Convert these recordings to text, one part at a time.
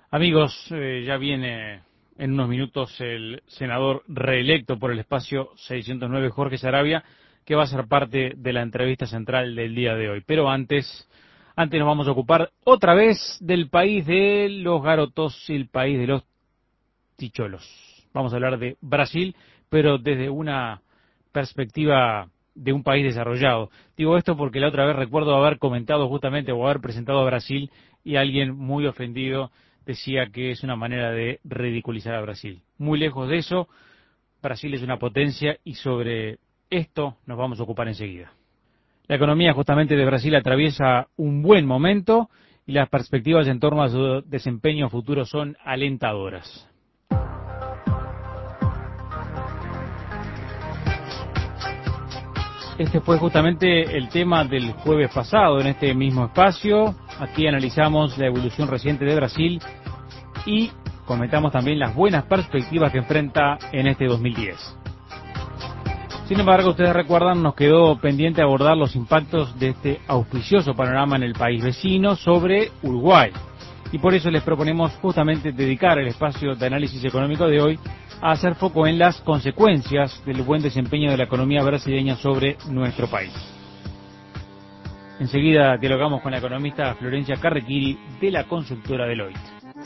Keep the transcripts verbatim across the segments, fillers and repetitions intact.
Amigos, eh, ya viene en unos minutos el senador reelecto por el espacio seiscientos nueve, Jorge Saravia, que va a ser parte de la entrevista central del día de hoy. Pero antes, antes nos vamos a ocupar otra vez del país de los garotos y el país de los ticholos. Vamos a hablar de Brasil, pero desde una perspectiva de un país desarrollado. Digo esto porque la otra vez recuerdo haber comentado justamente o haber presentado a Brasil y alguien muy ofendido decía que es una manera de ridiculizar a Brasil. Muy lejos de eso, Brasil es una potencia y sobre esto nos vamos a ocupar enseguida. La economía justamente de Brasil atraviesa un buen momento y las perspectivas en torno a su desempeño futuro son alentadoras. Este fue justamente el tema del jueves pasado en este mismo espacio. Aquí analizamos la evolución reciente de Brasil y comentamos también las buenas perspectivas que enfrenta en este dos mil diez. Sin embargo, ustedes recuerdan, nos quedó pendiente abordar los impactos de este auspicioso panorama en el país vecino sobre Uruguay. Y por eso les proponemos justamente dedicar el espacio de análisis económico de hoy a hacer foco en las consecuencias del buen desempeño de la economía brasileña sobre nuestro país. Enseguida dialogamos con la economista Florencia Carrequiri de la consultora Deloitte.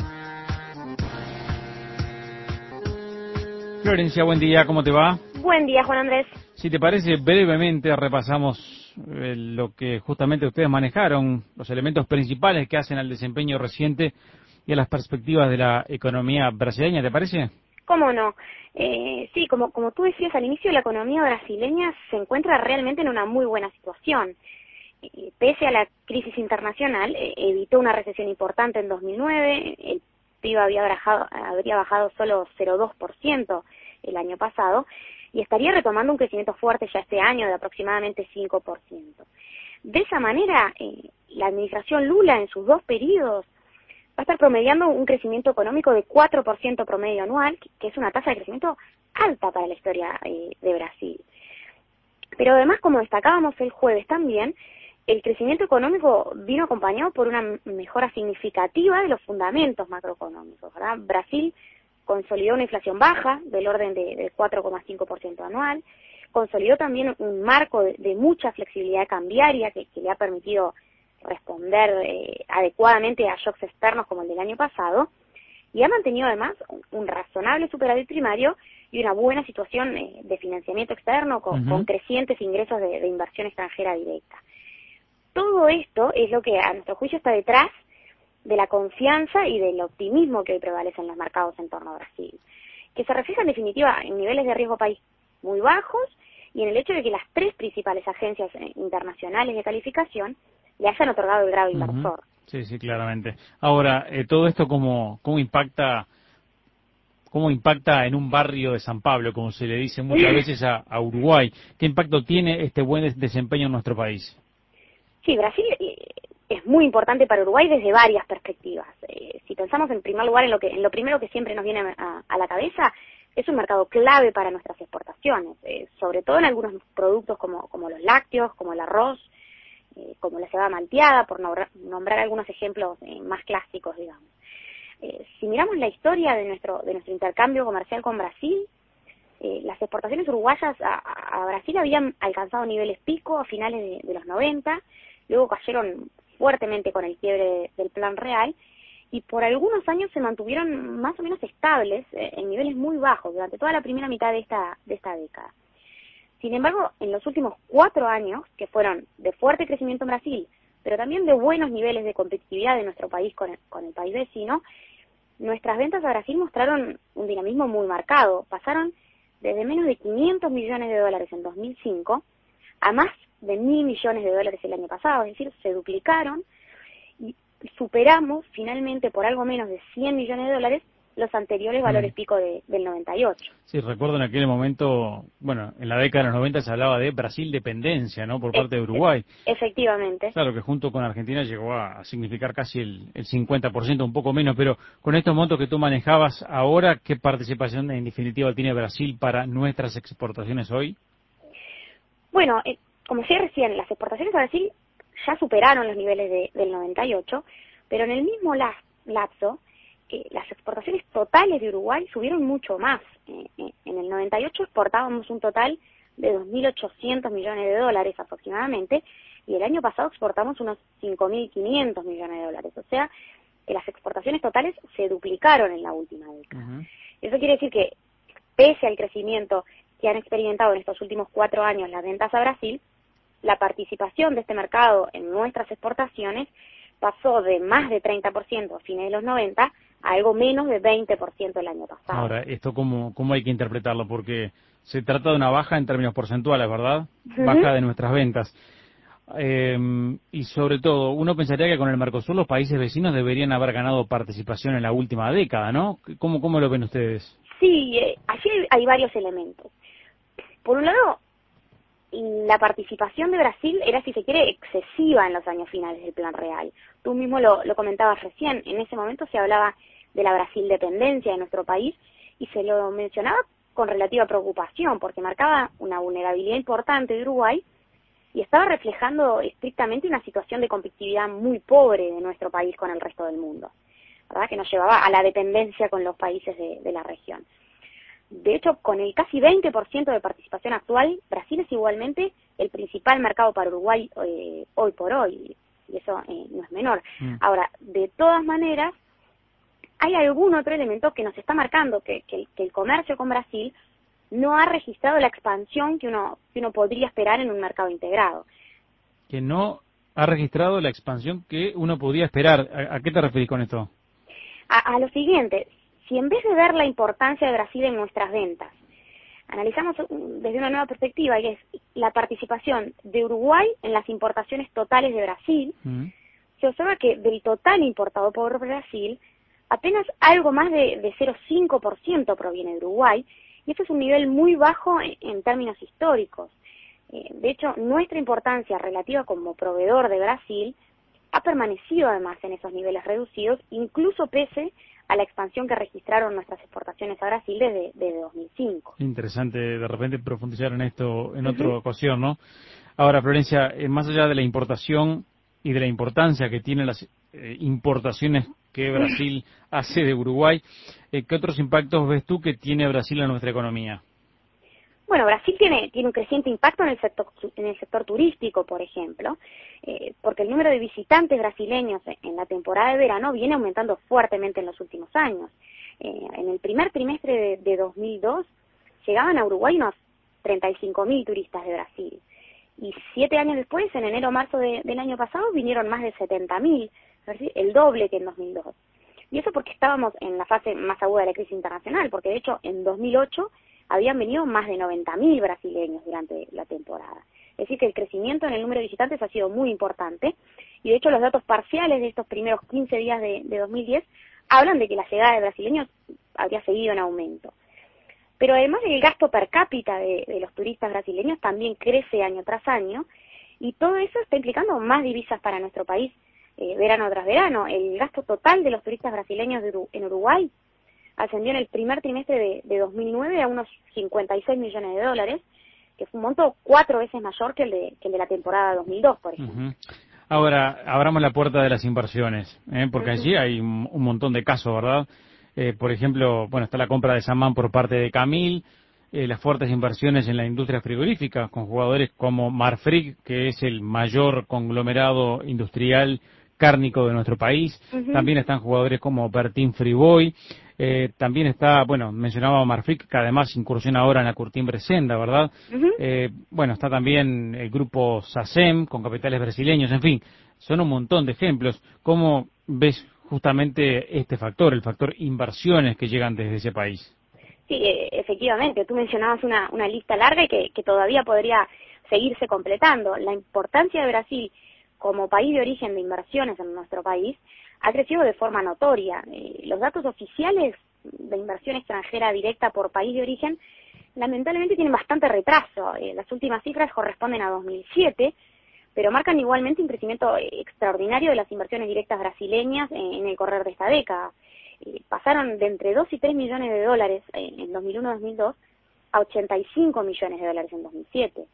Florencia, buen día, ¿cómo te va? Buen día, Juan Andrés. Si te parece, brevemente repasamos eh, lo que justamente ustedes manejaron, los elementos principales que hacen al desempeño reciente y a las perspectivas de la economía brasileña, ¿te parece? ¿Cómo no? Eh, sí, como, como tú decías al inicio, la economía brasileña se encuentra realmente en una muy buena situación. Eh, pese a la crisis internacional, eh, evitó una recesión importante en dos mil nueve, el P I B había bajado, habría bajado solo cero coma dos por ciento el año pasado, y estaría retomando un crecimiento fuerte ya este año de aproximadamente cinco por ciento. De esa manera, eh, la administración Lula en sus dos periodos va a estar promediando un crecimiento económico de cuatro por ciento promedio anual, que es una tasa de crecimiento alta para la historia eh, de Brasil. Pero además, como destacábamos el jueves también, el crecimiento económico vino acompañado por una mejora significativa de los fundamentos macroeconómicos, ¿verdad? Brasil consolidó una inflación baja del orden de, de cuatro coma cinco por ciento anual, consolidó también un marco de, de mucha flexibilidad cambiaria que, que le ha permitido responder eh, adecuadamente a shocks externos como el del año pasado, y ha mantenido además un, un razonable superávit primario y una buena situación eh, de financiamiento externo con, uh-huh. con crecientes ingresos de, de inversión extranjera directa. Todo esto es lo que a nuestro juicio está detrás de la confianza y del optimismo que hoy prevalece en los mercados en torno a Brasil, que se refleja en definitiva en niveles de riesgo país muy bajos y en el hecho de que las tres principales agencias internacionales de calificación le hayan otorgado el grado uh-huh. inversor. Sí, sí, claramente. Ahora, eh, todo esto cómo, cómo impacta cómo impacta en un barrio de San Pablo, como se le dice muchas veces a, a Uruguay. ¿Qué impacto tiene este buen desempeño en nuestro país? Sí, Brasil eh, es muy importante para Uruguay desde varias perspectivas. Eh, si pensamos en primer lugar en lo que en lo primero que siempre nos viene a, a la cabeza, es un mercado clave para nuestras exportaciones, eh, sobre todo en algunos productos como, como los lácteos, como el arroz, eh, como la cebada malteada, por nombrar, nombrar algunos ejemplos eh, más clásicos, digamos. Eh, si miramos la historia de nuestro de nuestro intercambio comercial con Brasil, eh, las exportaciones uruguayas a, a Brasil habían alcanzado niveles pico a finales de, de los noventa, luego cayeron fuertemente con el quiebre del Plan Real, y por algunos años se mantuvieron más o menos estables eh, en niveles muy bajos durante toda la primera mitad de esta de esta década. Sin embargo, en los últimos cuatro años, que fueron de fuerte crecimiento en Brasil, pero también de buenos niveles de competitividad de nuestro país con el, con el país vecino, nuestras ventas a Brasil mostraron un dinamismo muy marcado. Pasaron desde menos de quinientos millones de dólares en dos mil cinco a más de mil millones de dólares el año pasado, es decir, se duplicaron y superamos finalmente por algo menos de cien millones de dólares los anteriores valores pico de, del noventa y ocho. Sí, recuerdo en aquel momento, bueno, en la década de los noventa se hablaba de Brasil dependencia, ¿no?, por parte de Uruguay. Efectivamente. Claro, que junto con Argentina llegó a significar casi el, el cincuenta por ciento, un poco menos, pero con estos montos que tú manejabas ahora, ¿qué participación en definitiva tiene Brasil para nuestras exportaciones hoy? Bueno, eh, como decía recién, las exportaciones a Brasil ya superaron los niveles de, del noventa y ocho, pero en el mismo lapso, eh, las exportaciones totales de Uruguay subieron mucho más. Eh, eh, en el noventa y ocho exportábamos un total de dos mil ochocientos millones de dólares aproximadamente, y el año pasado exportamos unos cinco mil quinientos millones de dólares. O sea, que las exportaciones totales se duplicaron en la última década. Uh-huh. Eso quiere decir que, pese al crecimiento que han experimentado en estos últimos cuatro años las ventas a Brasil, la participación de este mercado en nuestras exportaciones pasó de más de treinta por ciento a fines de los noventa a algo menos de veinte por ciento el año pasado. Ahora, ¿esto cómo, cómo hay que interpretarlo? Porque se trata de una baja en términos porcentuales, ¿verdad? Uh-huh. Baja de nuestras ventas. Eh, y sobre todo, uno pensaría que con el Mercosur los países vecinos deberían haber ganado participación en la última década, ¿no? ¿Cómo, cómo lo ven ustedes? Sí, eh, allí hay varios elementos. Por un lado, la participación de Brasil era, si se quiere, excesiva en los años finales del Plan Real. Tú mismo lo, lo comentabas recién. En ese momento se hablaba de la Brasil dependencia de nuestro país y se lo mencionaba con relativa preocupación porque marcaba una vulnerabilidad importante de Uruguay y estaba reflejando estrictamente una situación de competitividad muy pobre de nuestro país con el resto del mundo, ¿verdad? Que nos llevaba a la dependencia con los países de, de la región. De hecho, con el casi veinte por ciento de participación actual, Brasil es igualmente el principal mercado para Uruguay eh, hoy por hoy, y eso eh, no es menor. Mm. Ahora, de todas maneras, hay algún otro elemento que nos está marcando, que, que, que el comercio con Brasil no ha registrado la expansión que uno, que uno podría esperar en un mercado integrado. Que no ha registrado la expansión que uno podía esperar. ¿A, a qué te referís con esto? A, a lo siguiente. Si en vez de ver la importancia de Brasil en nuestras ventas, analizamos desde una nueva perspectiva, que es la participación de Uruguay en las importaciones totales de Brasil, uh-huh. se observa que del total importado por Brasil, apenas algo más de, de cero coma cinco por ciento proviene de Uruguay, y eso es un nivel muy bajo en, en términos históricos. Eh, de hecho, nuestra importancia relativa como proveedor de Brasil ha permanecido además en esos niveles reducidos, incluso pese a la expansión que registraron nuestras exportaciones a Brasil desde, desde dos mil cinco. Interesante de repente profundizar en esto en otra uh-huh. ocasión, ¿no? Ahora, Florencia, eh, más allá de la importación y de la importancia que tienen las eh, importaciones que Brasil hace de Uruguay, eh, ¿qué otros impactos ves tú que tiene Brasil en nuestra economía? Bueno, Brasil tiene, tiene un creciente impacto en el sector, en el sector turístico, por ejemplo, eh, porque el número de visitantes brasileños en la temporada de verano viene aumentando fuertemente en los últimos años. Eh, en el primer trimestre de, de dos mil dos llegaban a Uruguay unos treinta y cinco mil turistas de Brasil. Y siete años después, en enero-marzo de, del año pasado, vinieron más de setenta mil, el doble que en dos mil dos. Y eso porque estábamos en la fase más aguda de la crisis internacional, porque de hecho en dos mil ocho habían venido más de noventa mil brasileños durante la temporada. Es decir, que el crecimiento en el número de visitantes ha sido muy importante, y de hecho los datos parciales de estos primeros quince días de, de dos mil diez hablan de que la llegada de brasileños habría seguido en aumento. Pero además el gasto per cápita de, de los turistas brasileños también crece año tras año, y todo eso está implicando más divisas para nuestro país eh, verano tras verano. El gasto total de los turistas brasileños de Uru- en Uruguay ascendió en el primer trimestre de, de dos mil nueve a unos cincuenta y seis millones de dólares, que es un monto cuatro veces mayor que el de, que el de la temporada dos mil dos, por ejemplo. Uh-huh. Ahora, abramos la puerta de las inversiones, ¿eh? porque uh-huh. allí hay un, un montón de casos, ¿verdad? Eh, por ejemplo, bueno, está la compra de Samán por parte de Camil, eh, las fuertes inversiones en la industria frigorífica, con jugadores como Marfrig, que es el mayor conglomerado industrial cárnico de nuestro país. Uh-huh. También están jugadores como Bertín Friboy. Eh, también está, bueno, mencionaba Marfrig, que además incursiona ahora en la Curtiembre Senda, ¿verdad? Uh-huh. Eh, bueno, está también el grupo SACEM, con capitales brasileños, en fin, son un montón de ejemplos. ¿Cómo ves justamente este factor, el factor inversiones que llegan desde ese país? Sí, efectivamente, tú mencionabas una, una lista larga y que, que todavía podría seguirse completando. La importancia de Brasil como país de origen de inversiones en nuestro país ha crecido de forma notoria. Eh, los datos oficiales de inversión extranjera directa por país de origen lamentablemente tienen bastante retraso. Eh, las últimas cifras corresponden a dos mil siete, pero marcan igualmente un crecimiento extraordinario de las inversiones directas brasileñas en, en el correr de esta década. Eh, pasaron de entre dos y tres millones de dólares en, en dos mil uno a dos mil dos a ochenta y cinco millones de dólares en dos mil siete.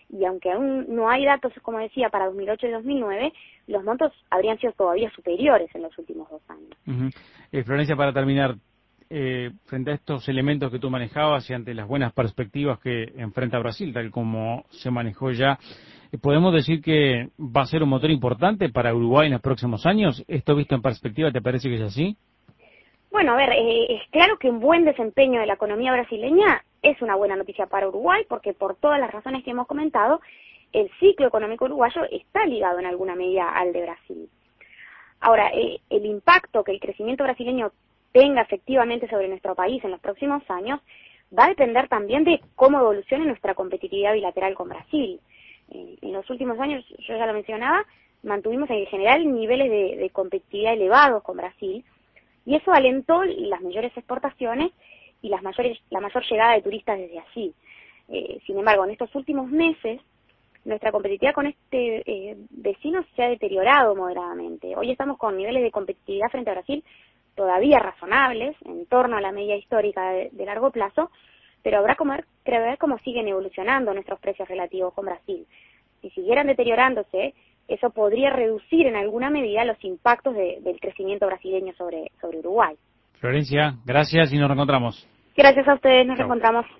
y aunque aún no hay datos, como decía, para dos mil ocho y dos mil nueve, los montos habrían sido todavía superiores en los últimos dos años. Uh-huh. eh, Florencia, para terminar, eh, frente a estos elementos que tú manejabas y ante las buenas perspectivas que enfrenta Brasil, tal como se manejó ya, eh, ¿podemos decir que va a ser un motor importante para Uruguay en los próximos años? ¿Esto visto en perspectiva te parece que es así? Bueno, a ver, eh, es claro que un buen desempeño de la economía brasileña es una buena noticia para Uruguay, porque por todas las razones que hemos comentado, el ciclo económico uruguayo está ligado en alguna medida al de Brasil. Ahora, eh, el impacto que el crecimiento brasileño tenga efectivamente sobre nuestro país en los próximos años va a depender también de cómo evolucione nuestra competitividad bilateral con Brasil. Eh, en los últimos años, yo ya lo mencionaba, mantuvimos en general niveles de, de competitividad elevados con Brasil, y eso alentó las mayores exportaciones y las mayores, la mayor llegada de turistas desde allí. Eh, sin embargo, en estos últimos meses, nuestra competitividad con este eh, vecino se ha deteriorado moderadamente. Hoy estamos con niveles de competitividad frente a Brasil todavía razonables, en torno a la media histórica de, de largo plazo, pero habrá que ver cómo siguen evolucionando nuestros precios relativos con Brasil. Si siguieran deteriorándose, eso podría reducir en alguna medida los impactos de, del crecimiento brasileño sobre, sobre Uruguay. Florencia, gracias y nos reencontramos. Gracias a ustedes, nos Chau. reencontramos.